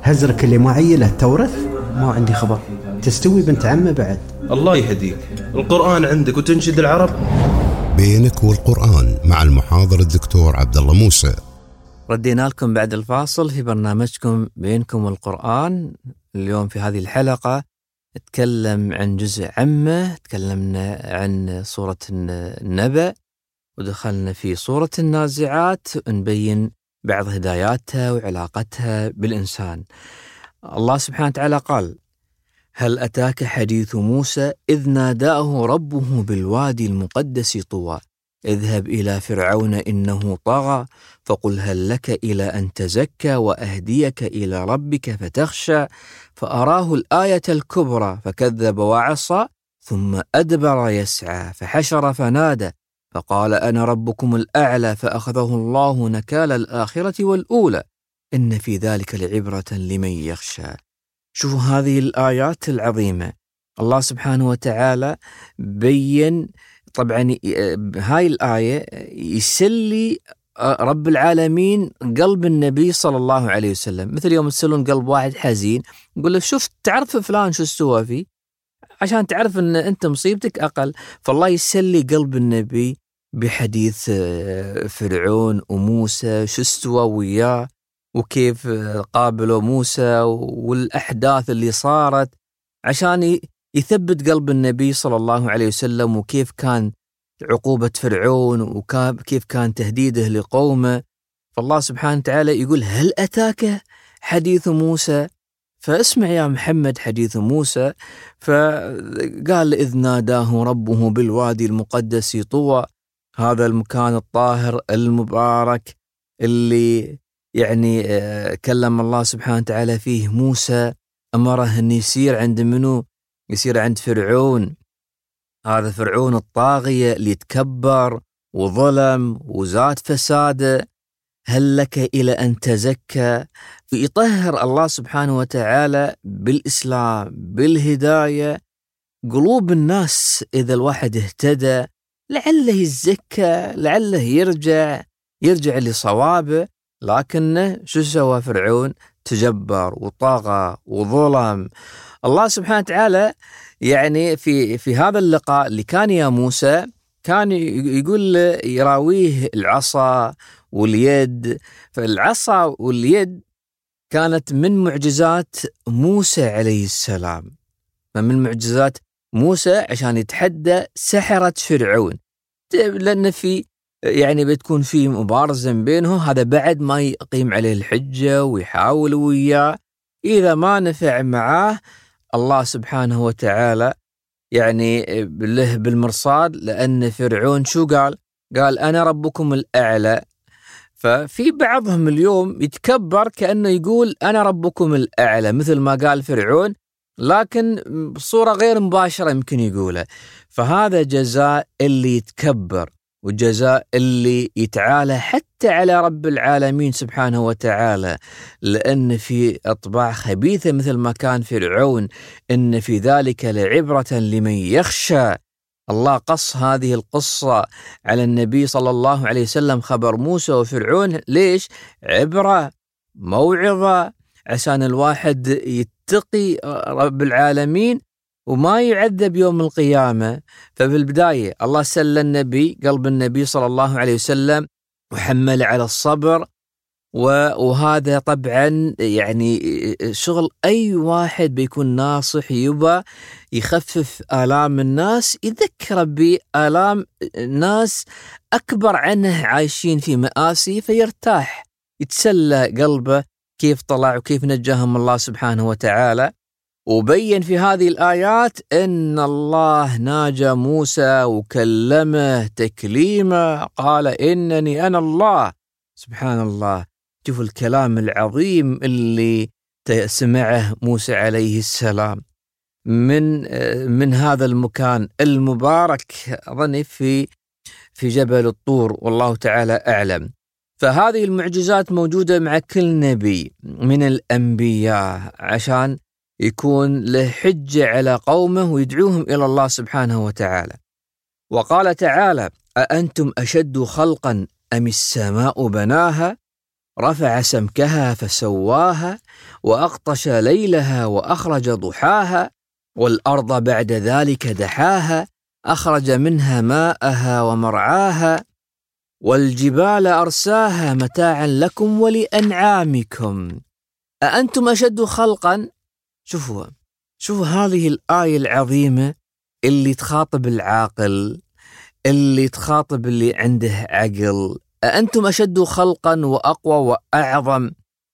هزرك اللي معي له تورث؟ ما عندي خبر. تستوي بنت عمه بعد؟ الله يهديك، القرآن عندك وتنشد العرب. بينك والقرآن مع المحاضر الدكتور عبد الله موسى. ردينا لكم بعد الفاصل في برنامجكم بينكم والقرآن. اليوم في هذه الحلقة نتكلم عن جزء عامة، تكلمنا عن سورة النبأ ودخلنا في سورة النازعات نبين بعض هداياتها وعلاقتها بالإنسان. الله سبحانه وتعالى قال: هل أتاك حديث موسى إذ ناداه ربه بالوادي المقدس طوى اذهب إلى فرعون إنه طغى فقل هل لك إلى أن تزكى وأهديك إلى ربك فتخشى فأراه الآية الكبرى فكذب وعصى ثم أدبر يسعى فحشر فنادى فقال أنا ربكم الأعلى فأخذه الله نكال الآخرة والأولى إن في ذلك لعبرة لمن يخشى. شوفوا هذه الآيات العظيمة. الله سبحانه وتعالى بين طبعا هاي الآية يسلي رب العالمين قلب النبي صلى الله عليه وسلم، مثل يوم تسلون قلب واحد حزين يقول له شوف تعرف فلان شو استوى فيه عشان تعرف ان انت مصيبتك اقل. فالله يسلي قلب النبي بحديث فرعون وموسى شو استوى وياه وكيف قابلوا موسى والأحداث اللي صارت عشان يثبت قلب النبي صلى الله عليه وسلم، وكيف كان عقوبة فرعون وكيف كان تهديده لقومه. فالله سبحانه وتعالى يقول هل أتاك حديث موسى؟ فاسمع يا محمد حديث موسى. فقال إذ ناداه ربه بالوادي المقدس طوى، هذا المكان الطاهر المبارك اللي يعني كلم الله سبحانه وتعالى فيه موسى، أمره أن يسير عند منو؟ يسير عند فرعون، هذا فرعون الطاغية اللي تكبر وظلم وزاد فساده. هل لك إلى أن تزكى؟ فيطهر الله سبحانه وتعالى بالإسلام بالهداية قلوب الناس. إذا الواحد اهتدى لعله يزكى، لعله يرجع لصوابه. لكن شو سوى فرعون؟ تجبر وطغى وظلم. الله سبحانه وتعالى يعني في هذا اللقاء اللي كان يا موسى كان يقول يراويه العصا واليد. فالعصا واليد كانت من معجزات موسى عليه السلام، فمن معجزات موسى عشان يتحدى سحرة فرعون، لأن في يعني بتكون في مبارزة بينهم، هذا بعد ما يقيم عليه الحجة ويحاول وياه. إذا ما نفع معاه الله سبحانه وتعالى يعني له بالمرصاد، لأن فرعون شو قال أنا ربكم الأعلى. ففي بعضهم اليوم يتكبر كأنه يقول أنا ربكم الأعلى مثل ما قال فرعون، لكن بصورة غير مباشرة يمكن يقولها. فهذا جزاء اللي يتكبر وجزاء اللي يتعالى حتى على رب العالمين سبحانه وتعالى، لأن في أطباع خبيثة مثل ما كان فرعون. إن في ذلك لعبرة لمن يخشى. الله قص هذه القصة على النبي صلى الله عليه وسلم، خبر موسى وفرعون، ليش؟ عبرة موعظة عشان الواحد يتقي رب العالمين وما يعذب يوم القيامة. فبالبداية الله سلى النبي قلب النبي صلى الله عليه وسلم وحمل على الصبر، وهذا طبعا يعني شغل أي واحد بيكون ناصح يبى يخفف آلام الناس، يذكر بآلام ناس أكبر عنه عايشين في مآسي فيرتاح، يتسلى قلبه كيف طلع وكيف نجاهم الله سبحانه وتعالى. وبين في هذه الآيات أن الله ناجى موسى وكلمه تكليما، قال إنني أنا الله. سبحان الله، شوفوا الكلام العظيم اللي سمعه موسى عليه السلام من هذا المكان المبارك، أظن في جبل الطور، والله تعالى أعلم. فهذه المعجزات موجودة مع كل نبي من الأنبياء عشان يكون له حجة على قومه ويدعوهم إلى الله سبحانه وتعالى. وقال تعالى أأنتم أشد خلقا أم السماء بناها رفع سمكها فسواها وأغطش ليلها وأخرج ضحاها والأرض بعد ذلك دحاها أخرج منها ماءها ومرعاها والجبال أرساها متاعا لكم ولأنعامكم أأنتم أشد خلقا. شوفوا هذه الآية العظيمة اللي تخاطب العاقل، اللي تخاطب اللي عنده عقل. أأنتم أشد خلقا وأقوى وأعظم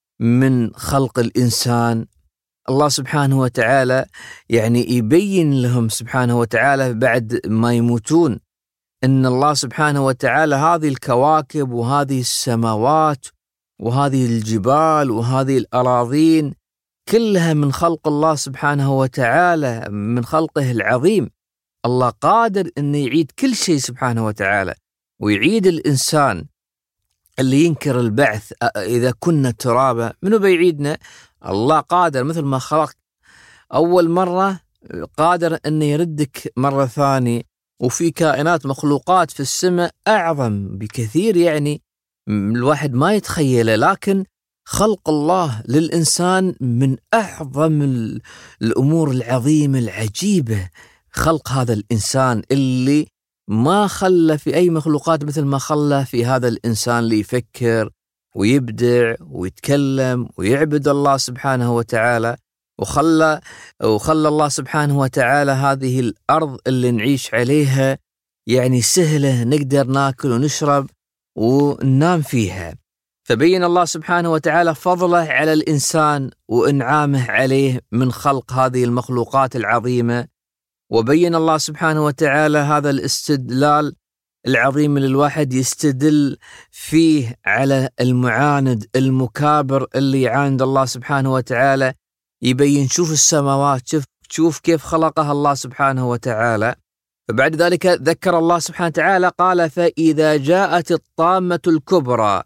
من خلق الإنسان. الله سبحانه وتعالى يعني يبين لهم سبحانه وتعالى بعد ما يموتون أن الله سبحانه وتعالى هذه الكواكب وهذه السماوات وهذه الجبال وهذه الأراضين كلها من خلق الله سبحانه وتعالى، من خلقه العظيم. الله قادر أن يعيد كل شيء سبحانه وتعالى، ويعيد الإنسان اللي ينكر البعث. إذا كنا ترابا منو بيعيدنا؟ الله قادر، مثل ما خلق أول مرة قادر أن يردك مرة ثانية. وفي كائنات مخلوقات في السماء أعظم بكثير يعني الواحد ما يتخيله، لكن خلق الله للإنسان من أعظم الأمور العظيمة العجيبة. خلق هذا الإنسان اللي ما خلى في أي مخلوقات مثل ما خلى في هذا الإنسان اللي يفكر ويبدع ويتكلم ويعبد الله سبحانه وتعالى. وخلى الله سبحانه وتعالى هذه الأرض اللي نعيش عليها يعني سهلة، نقدر ناكل ونشرب وننام فيها. فبين الله سبحانه وتعالى فضله على الإنسان وإنعامه عليه من خلق هذه المخلوقات العظيمة. وبين الله سبحانه وتعالى هذا الاستدلال العظيم اللي الواحد يستدل فيه على المعاند المكابر اللي يعاند الله سبحانه وتعالى. يبين شوف السماوات، شوف كيف خلقها الله سبحانه وتعالى. فبعد ذلك ذكر الله سبحانه وتعالى قال: فإذا جاءت الطامة الكبرى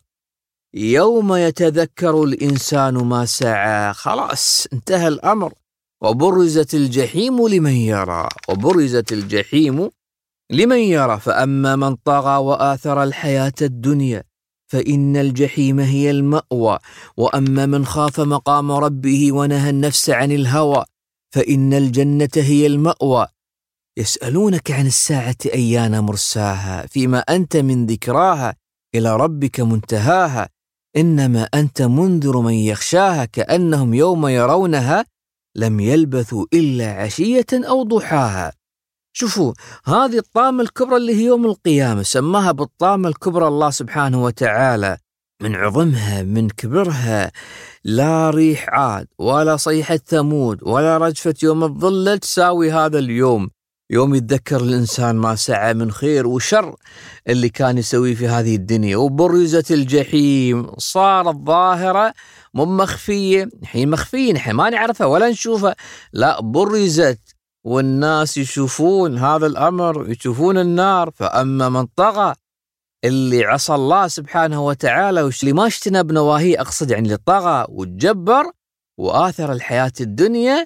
يوم يتذكر الإنسان ما سعى. خلاص انتهى الأمر. وبرزت الجحيم لمن يرى، وبرزت الجحيم لمن يرى فأما من طغى وآثر الحياة الدنيا فإن الجحيم هي المأوى وأما من خاف مقام ربه ونهى النفس عن الهوى فإن الجنة هي المأوى. يسألونك عن الساعة أيان مرساها فيما أنت من ذكراها إلى ربك منتهاها إنما أنت منذر من يخشاها كأنهم يوم يرونها لم يلبثوا إلا عشية أو ضحاها. شوفوا هذه الطامة الكبرى اللي هي يوم القيامة، سماها بالطامة الكبرى الله سبحانه وتعالى من عظمها من كبرها. لا ريح عاد ولا صيحة ثمود ولا رجفة يوم الظل تساوي هذا اليوم، يوم يتذكر الإنسان ما سعى من خير وشر اللي كان يسويه في هذه الدنيا. وبرزت الجحيم، صارت ظاهرة مو مخفية، حين مخفية نحن ما نعرفها ولا نشوفها، لا برزت والناس يشوفون هذا الأمر، يشوفون النار. فأما من طغى اللي عصى الله سبحانه وتعالى واللي ما اجتنب نواهيه، أقصد يعني اللي طغى وتجبر وآثر الحياة الدنيا،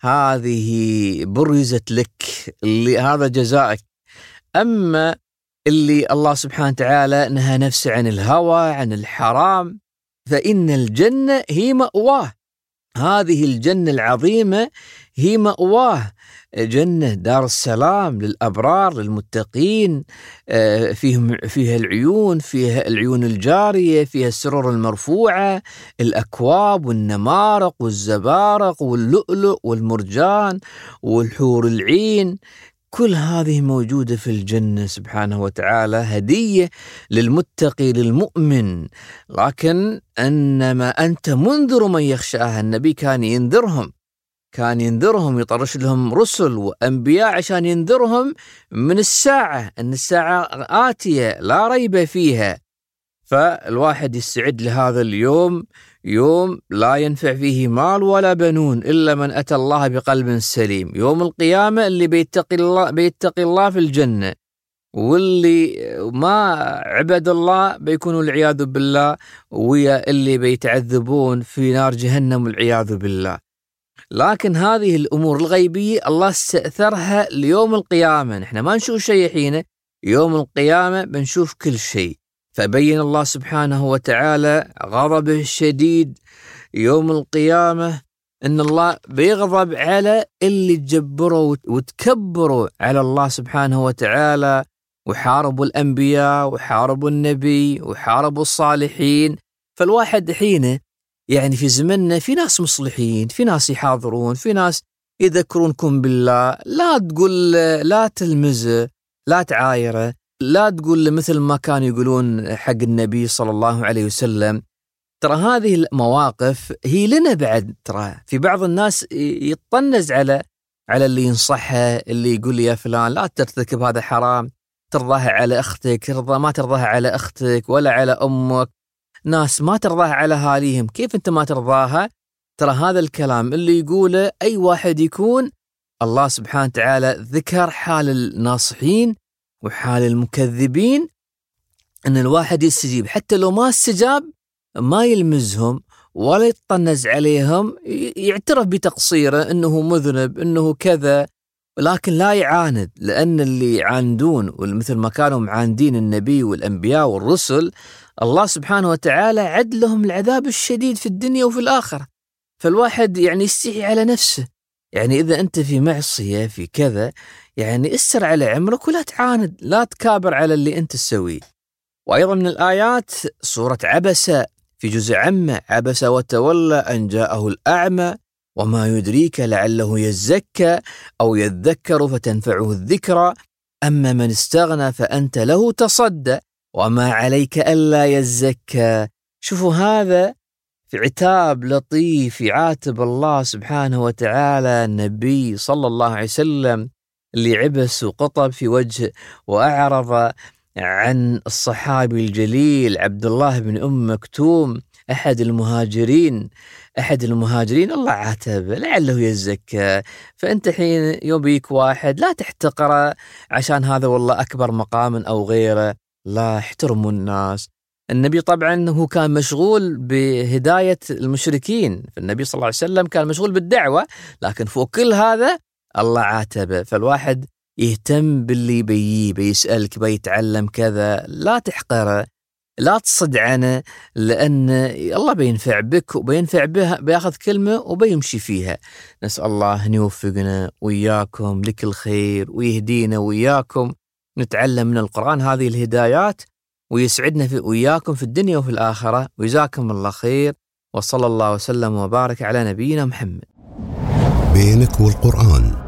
هذه برزت لك، اللي هذا جزائك. أما اللي الله سبحانه وتعالى نهى نفسه عن الهوى عن الحرام فإن الجنة هي مأواه. هذه الجنة العظيمة هي مأواه، جنة دار السلام للأبرار للمتقين، فيها العيون، فيها العيون الجارية، فيها السرور المرفوعة، الأكواب والنمارق والزبارق واللؤلؤ والمرجان والحور العين، كل هذه موجودة في الجنة سبحانه وتعالى، هدية للمتقي للمؤمن. لكن أنما أنت منذر من يخشاها. النبي كان ينذرهم يطرش لهم رسل وأنبياء عشان ينذرهم من الساعة، أن الساعة آتية لا ريب فيها. فالواحد يستعد لهذا اليوم، يوم لا ينفع فيه مال ولا بنون إلا من أتى الله بقلب سليم. يوم القيامة اللي بيتقي الله في الجنة، واللي ما عبد الله بيكونوا العياذ بالله ويا اللي بيتعذبون في نار جهنم والعياذ بالله. لكن هذه الأمور الغيبية الله استأثرها ليوم القيامة. نحن ما نشوف شيء حين يوم القيامة، بنشوف كل شيء. فبين الله سبحانه وتعالى غضبه الشديد يوم القيامة، إن الله بيغضب على اللي تجبروا وتكبروا على الله سبحانه وتعالى وحاربوا الأنبياء وحاربوا النبي وحاربوا الصالحين. فالواحد حين يعني في زمننا في ناس مصلحين، في ناس يحاضرون، في ناس يذكرونكم بالله. لا تقول لا تلمزه، لا تعايره، لا تقول مثل ما كانوا يقولون حق النبي صلى الله عليه وسلم. ترى هذه المواقف هي لنا بعد. ترى في بعض الناس يطنز على اللي ينصحه، اللي يقول يا فلان لا ترتكب هذا حرام، ترضاها على أختك، ما ترضاها على أختك ولا على أمك. ناس ما ترضاها على أهاليهم، كيف أنت ما ترضاها؟ ترى هذا الكلام اللي يقوله أي واحد يكون الله سبحانه وتعالى ذكر حال الناصحين وحال المكذبين، أن الواحد يستجيب حتى لو ما استجاب، ما يلمزهم ولا يتطنز عليهم، يعترف بتقصيره أنه مذنب أنه كذا، ولكن لا يعاند. لأن اللي يعاندون ومثل ما كانوا معاندين النبي والأنبياء والرسل، الله سبحانه وتعالى عد لهم العذاب الشديد في الدنيا وفي الآخرة. فالواحد يعني يستحي على نفسه. يعني إذا أنت في معصية في كذا، يعني اسر على عمرك ولا تعاند، لا تكابر على اللي أنت تسويه. وأيضا من الآيات سورة عبسة في جزء عمه: عبس وتولى أن جاءه الأعمى وما يدريك لعله يزكى أو يذكر فتنفعه الذكرى أما من استغنى فأنت له تصدى وما عليك ألا يزكى. شوفوا هذا في عتاب لطيف يعاتب الله سبحانه وتعالى النبي صلى الله عليه وسلم اللي عبس وقطب في وجه وأعرض عن الصحابي الجليل عبد الله بن أم مكتوم أحد المهاجرين. الله عاتبه لعله يزكى. فأنت حين يبيك واحد لا تحتقره عشان هذا والله أكبر مقاما أو غيره، لا، احترموا الناس. النبي طبعا هو كان مشغول بهداية المشركين، فالنبي صلى الله عليه وسلم كان مشغول بالدعوة، لكن فوق كل هذا الله عاتبه. فالواحد يهتم باللي بيسألك بيتعلم كذا، لا تحقره، لا تصد عنه، لأن الله بينفع بك وبينفع بها، بياخذ كلمة وبيمشي فيها. نسأل الله أن يوفقنا وإياكم لكل خير ويهدينا وإياكم نتعلم من القرآن هذه الهدايات، ويسعدنا وإياكم في الدنيا وفي الآخرة. وجزاكم الله خير، وصلى الله وسلم وبارك على نبينا محمد. بينك والقرآن.